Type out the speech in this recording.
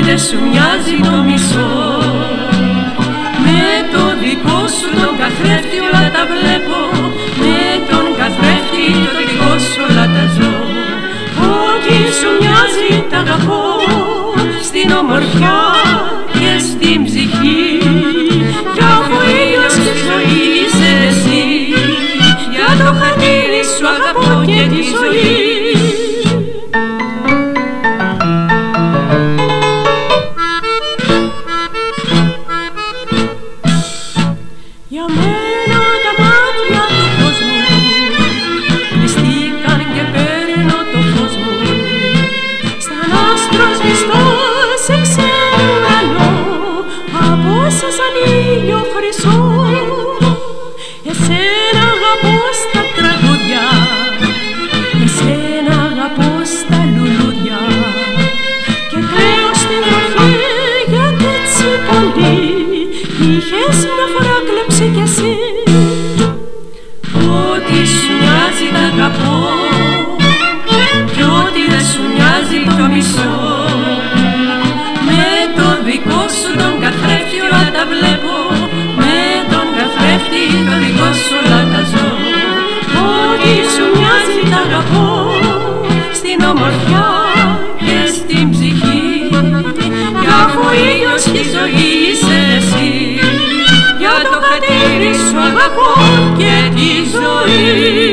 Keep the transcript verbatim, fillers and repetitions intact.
δεν σου μοιάζει το μισό. Με το δικό σου τον καθρέφτη όλα τα βλέπω, με τον καθρέφτη το δικό σου όλα τα ζω. Ό,τι σου μοιάζει τ' αγαπώ, στην ομορφιά και στην ψυχή. Κι αφού ήλιος και ζωή είσαι εσύ, για το χατήρι σου αγαπώ και τη ζωή. Για μένα τα μάτια του κόσμου κλειστήκαν και παίρνω το φως μου. Σαν άστρος μιστό σε ξένο, από σε σαν ήλιο χρυσό. Εσένα αγαπώ στα τραγούδια, εσένα αγαπώ στα λουλούδια. Και κλαίω στη βροχή γιατί έτσι πολύ είχες μια φορά κλέψει κι εσύ. Ό,τι σου μοιάζει τ' αγαπώ, κι ό,τι δεν σου μοιάζει το μισό. Με το δικό σου τον καθρέφτη όλα τα βλέπω, με τον καθρέφτη το δικό σου όλα τα ζω. Ό,τι σου μοιάζει τ' αγαπώ, στην ομορφιά και στην ψυχή. Κι αφού ήλιος και η ζωή είσαι εσύ, για το χατήρι σου αγαπώ και τη ζωή.